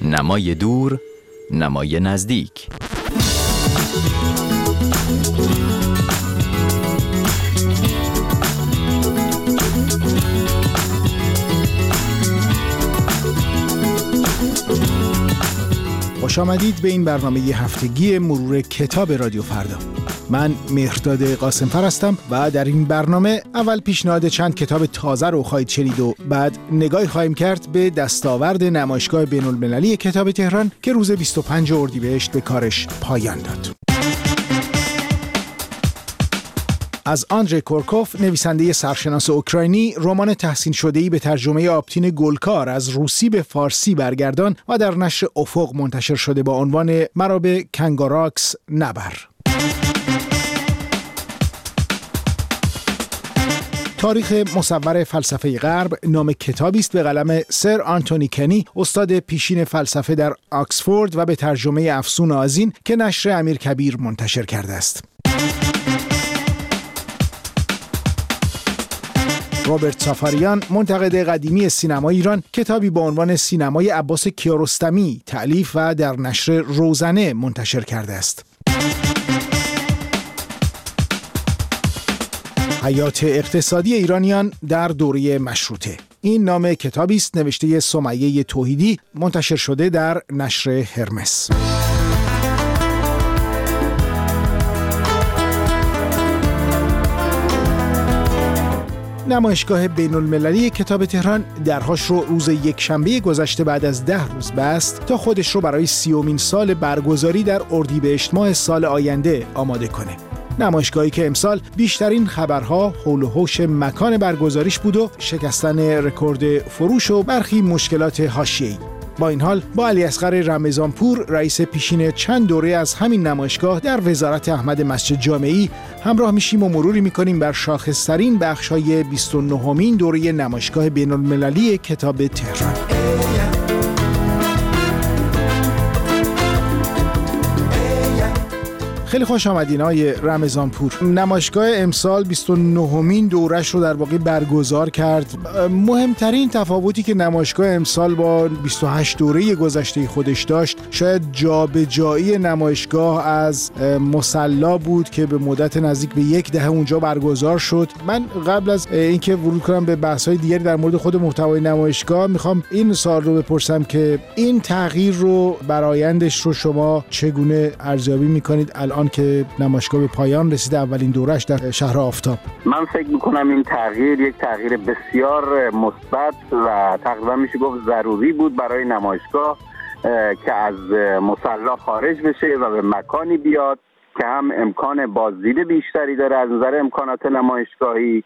نمای دور، نمای نزدیک. خوش آمدید به این برنامه هفتگی مرور کتاب رادیو فردا. من مهرداد قاسمفر هستم و در این برنامه اول پیشنهاد چند کتاب تازه رو خواهید شنید و بعد نگاهی خواهیم کرد به دستاورد نمایشگاه بین‌المللی کتاب تهران که روز 25 اردیبهشت به کارش پایان داد. از آندری کورکوف، نویسنده سرشناس اوکراینی، رمان تحسین شده‌ای به ترجمه آبتین گلکار از روسی به فارسی برگردان و در نشر افق منتشر شده با عنوان مرا به کنگاراکس نبر. تاریخ مصور فلسفه غرب نام کتابی است به قلم سر آنتونی کنی، استاد پیشین فلسفه در آکسفورد و به ترجمه افسون آذین که نشر امیرکبیر منتشر کرده است. رابرت سافاریان، منتقد قدیمی سینمای ایران، کتابی با عنوان سینمای عباس کیارستمی تألیف و در نشر روزنه منتشر کرده است. حیات اقتصادی ایرانیان در دوره مشروطه، این نام کتابی است نوشته سمیه توحیدی، منتشر شده در نشر هرمس. نمایشگاه بین‌المللی کتاب تهران درهاش رو روز یکشنبه گذشته بعد از 10 روز بست تا خودش رو برای 30مین سال برگزاری در اردیبهشت ماه سال آینده آماده کنه. نمایشگاهی که امسال بیشترین خبرها حول و حوش مکان برگزاریش بود و شکستن رکورد فروش و برخی مشکلات حاشیه‌ای. با این حال با علیاصغر رمضانپور، رئیس پیشین چند دوره از همین نمایشگاه در وزارت احمد مسجد جامعی همراه میشیم و مروری میکنیم بر شاخص‌ترین بخش‌های 29مین دوره نمایشگاه بین‌المللی کتاب تهران. خیلی خوش آمدین آقای رمضانپور. نمایشگاه امسال 29مین دورش رو در واقع برگزار کرد. مهمترین تفاوتی که نمایشگاه امسال با 28 دوره گذشته خودش داشت شاید جابجایی نمایشگاه از مصلی بود که به مدت نزدیک به 10 دهه اونجا برگزار شد. من قبل از اینکه ورود کنم به بحث‌های دیگری در مورد خود محتوای نمایشگاه میخوام این سوال رو بپرسم که این تغییر رو برآیندش رو شما چگونه ارزیابی میکنید الان که نمایشگاه به پایان رسیده اولین دورش در شهر آفتاب؟ من فکر میکنم این تغییر یک تغییر بسیار مثبت و تقریبا میشه گفت ضروری بود برای نمایشگاه که از مصلی خارج بشه و به مکانی بیاد که هم امکان بازدید بیشتری داره از نظر امکانات نمایشگاهی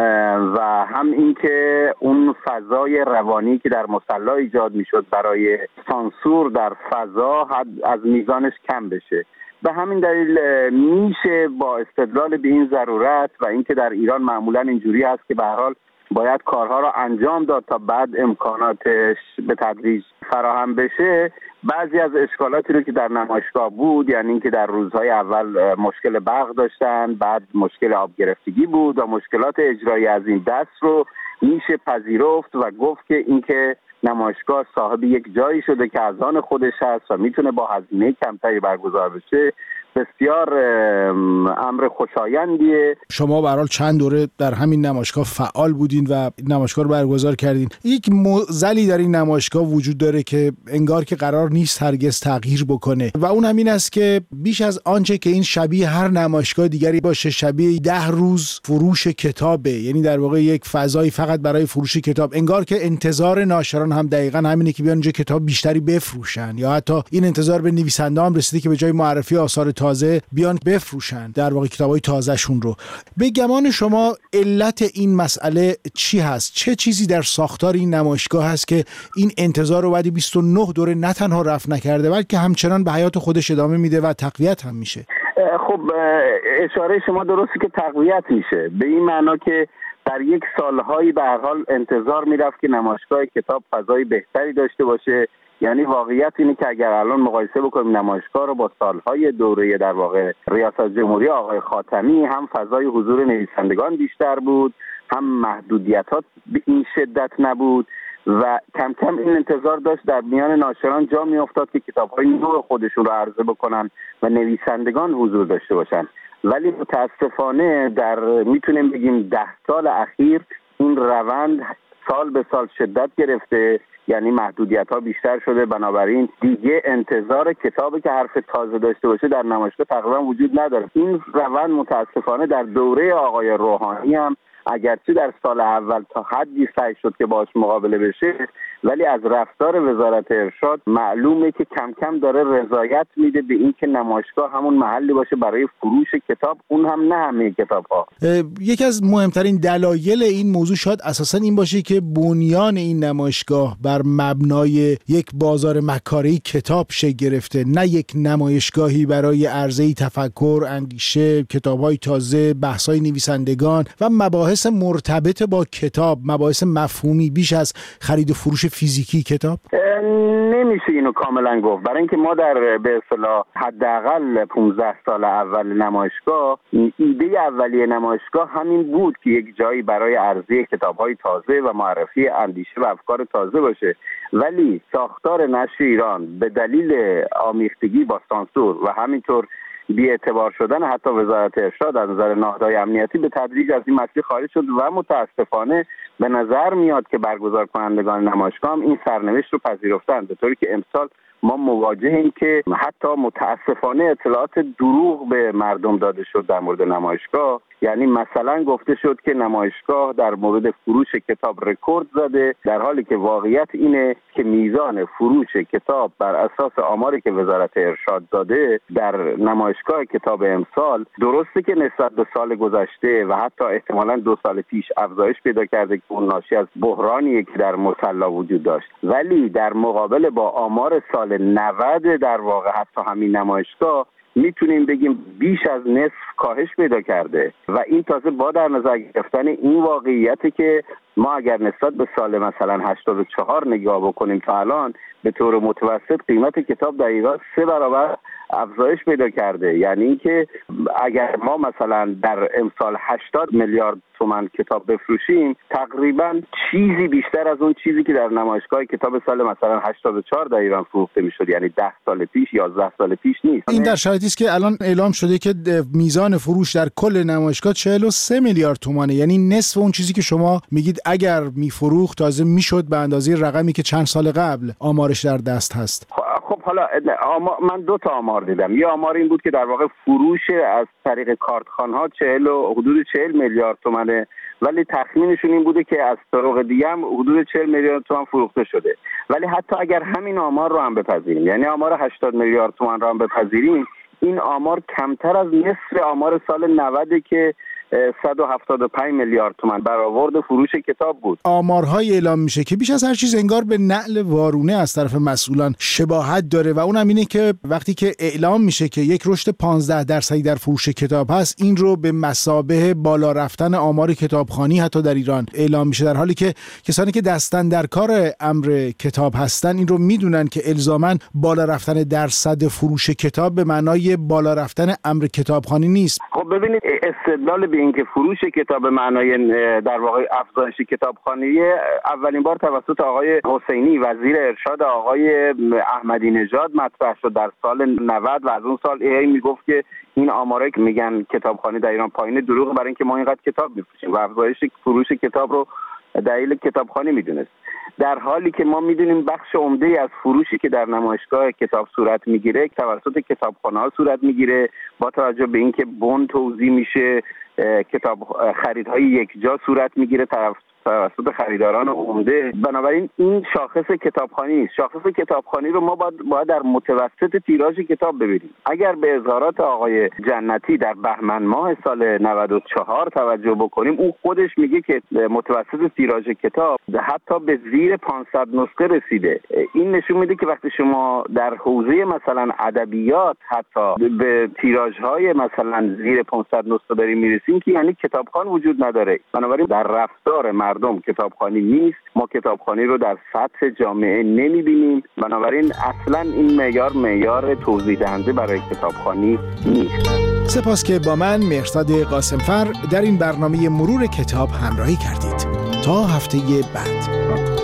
و هم اینکه اون فضای روانی که در مصلی ایجاد میشد برای سانسور در فضا از میزانش کم بشه. به همین دلیل میشه با استدلال به این ضرورت و اینکه در ایران معمولا اینجوری هست که به هر حال باید کارها را انجام داد تا بعد امکاناتش به تدریج فراهم بشه، بعضی از اشکالاتی رو که در نمایشگاه بود، یعنی اینکه در روزهای اول مشکل برق داشتن، بعد مشکل آب گرفتگی بود و مشکلات اجرایی از این دست رو میشه پذیرفت و گفت که اینکه نمایشگاه صاحب یک جایی شده که از آن خودش هست و میتونه با هزینه کمتری برگزار بشه، بسیار امر خوشایندیه. شما به هر حال چند دوره در همین نمایشگاه فعال بودین و نمایشگاه رو برگزار کردین. یک معضلی در این نمایشگاه وجود داره که انگار که قرار نیست هرگز تغییر بکنه و اون همین است که بیش از آنچه که این شبیه هر نمایشگاه دیگری باشه، شبیه 10 روز فروش کتابه، یعنی در واقع یک فضایی فقط برای فروش کتاب. انگار که انتظار ناشران هم دقیقاً همینه که بیان اینجا کتاب بیشتری بفروشن، یا حتی این انتظار به نویسنده هم رسیده که به جای معرفی آثار تازه بیان بفروشن در واقع کتابای تازه‌شون رو. به گمان شما علت این مسئله چی هست؟ چه چیزی در ساختار این نمایشگاه هست که این انتظار رو بعد 29 دوره نه تنها رفع نکرده بلکه همچنان به حیات خودش ادامه میده و تقویت هم میشه؟ خب اشاره شما درسته که تقویت میشه، به این معنا که در یک سالهایی به هر حال انتظار میرفت که نمایشگاه کتاب فضای بهتری داشته باشه. یعنی واقعیت اینه که اگر الان مقایسه بکنیم نمایشگاه رو با سالهای دوره در واقع ریاست جمهوری آقای خاتمی، هم فضای حضور نویسندگان بیشتر بود، هم محدودیتات به این شدت نبود و کم کم این انتظار داشت در میان ناشران جا میافتاد که کتاب‌های نو خودشون رو عرضه بکنن و نویسندگان حضور داشته باشن. ولی متاسفانه در میتونیم بگیم 10 سال اخیر این روند سال به سال شدت گرفته، یعنی محدودیت‌ها بیشتر شده، بنابراین دیگه انتظار کتابی که حرف تازه داشته باشه در نمایشگاه تقریبا وجود نداره. این روند متاسفانه در دوره آقای روحانی هم اگرچه در سال اول تا حدی سعی شد که باهاش مقابله بشه، ولی از رفتار وزارت ارشاد معلومه که کم کم داره رضایت میده به این که نمایشگاه همون محلی باشه برای فروش کتاب، اون هم نه همه کتاب‌ها. یکی از مهمترین دلایل این موضوع شاید اساساً این باشه که بنیان این نمایشگاه بر مبنای یک بازار مکاری کتاب شکل گرفته، نه یک نمایشگاهی برای عرضه تفکر، اندیشه، کتاب‌های تازه، بحث‌های نویسندگان و مباحث مرتبط با کتاب، مباحث مفهومی بیش از خرید و فروش فیزیکی کتاب. نمیشه اینو کاملا گفت، برای اینکه ما در به اصطلاح حداقل 15 سال اول نمایشگاه، ایده اولیه نمایشگاه همین بود که یک جایی برای عرضه کتاب‌های تازه و معرفی اندیشه و افکار تازه باشه. ولی ساختار نشر ایران به دلیل آمیختگی با سانسور و همینطور بی‌اعتبار شدن حتی وزارت ارشاد از نظر نهادهای امنیتی به تدریج از این مسیر خارج شد و متاسفانه به نظر میاد که برگزار کنندگان نمایشگاه هم این سرنوشت رو پذیرفتند، به طوری که امسال ما مواجهیم که حتی متاسفانه اطلاعات دروغ به مردم داده شد در مورد نمایشگاه. یعنی مثلا گفته شد که نمایشگاه در مورد فروش کتاب رکورد زده، در حالی که واقعیت اینه که میزان فروش کتاب بر اساس آماری که وزارت ارشاد داده در نمایشگاه کتاب امسال درسته که نسبت به سال گذشته و حتی احتمالاً 2 سال پیش افزایش پیدا کرده که اون ناشی از بحرانیه که در مصلا وجود داشت، ولی در مقابل با آمار سال 90 در واقع حتی همین نمایشگاه میتونیم بگیم بیش از نصف کاهش پیدا کرده و این تازه با در نظر گرفتن این واقعیتی که ما اگر نسبت به سال مثلا 84 نگاه بکنیم تا الان به طور متوسط قیمت کتاب در ایران 3 برابر افزایش پیدا کرده. یعنی اینکه اگر ما مثلا در امسال 80 میلیارد تومان کتاب بفروشیم، تقریبا چیزی بیشتر از اون چیزی که در نمایشگاه کتاب سال مثلا 84 در ایران فروخته میشد، یعنی 10 سال پیش 11 سال پیش نیست. این در شرایطی است که الان اعلام شده که میزان فروش در کل نمایشگاه 43 میلیارد تومانه، یعنی نصف اون چیزی که شما میگید اگر میفروخت تازه میشد به اندازه رقمی که چند سال قبل آمارش در دست هست. خب حالا من 2 تا آمار دیدم. یه آمار این بود که در واقع فروش از طریق کارتخوان‌ها حدود 40 میلیارد تومانه، ولی تخمینشون این بوده که از طرق دیگه هم حدود 40 میلیارد تومان فروخته شده. ولی حتی اگر همین آمار رو هم بپذیریم، یعنی آمار 80 میلیارد تومان رو هم بپذیریم، این آمار کمتر از نصف آمار سال 90 که 175 میلیارد تومان برآورد فروش کتاب بود. آمارهای اعلام میشه که بیش از هر چیز انگار به نعل وارونه از طرف مسئولان شباهت داره و اونم اینه که وقتی که اعلام میشه که یک رشد 15% در فروش کتاب هست، این رو به مثابه بالا رفتن آمار کتابخوانی حتی در ایران اعلام میشه، در حالی که کسانی که دستن در کار امر کتاب هستن این رو میدونن که الزاما بالا رفتن درصد فروش کتاب به معنای بالا رفتن امر کتابخوانی نیست. خب ببینید، استدلال به اینکه فروش کتاب به معنای در واقع افزایش کتابخوانی اولین بار توسط آقای حسینی وزیر ارشاد آقای احمدی نژاد مطرح شد در سال 90 و از اون سال میگفت که این آمارایی که میگن کتابخوانی در ایران پایینه دروغه، برای اینکه ما اینقدر کتاب میفروشیم و افزایش فروش کتاب رو دلیل کتابخوانی میدونست، در حالی که ما میدونیم بخش عمده از فروشی که در نمایشگاه کتاب صورت میگیره توسط کتابخانه‌ها صورت میگیره، با توجه به اینکه بن توزیع میشه، کتاب خریدهای یک جا صورت میگیره توسط خریداران عمده. بنابراین این شاخص کتابخوانی نیست. شاخص کتابخوانی رو ما باید در متوسط تیراژ کتاب ببینیم. اگر به اظهارات آقای جنتی در بهمن ماه سال 94 توجه بکنیم، او خودش میگه که متوسط تیراژ کتاب حتی به زیر 500 نسخه رسیده. این نشون میده که وقتی شما در حوزه مثلا ادبیات حتی به تیراژهای مثلا زیر 500 نسخه داریم میرسیم که یعنی کتابخوان وجود نداره. بنابراین در رفتار مردم کتابخوانی نیست. ما کتابخوانی رو در سطح جامعه نمیبینیم. بنابراین اصلا این معیار توضیح دهنده برای کتابخوانی نیست. سپاس که با من مهرزاد قاسمفر در این برنامه مرور کتاب همراهی کردید. تا هفته بعد.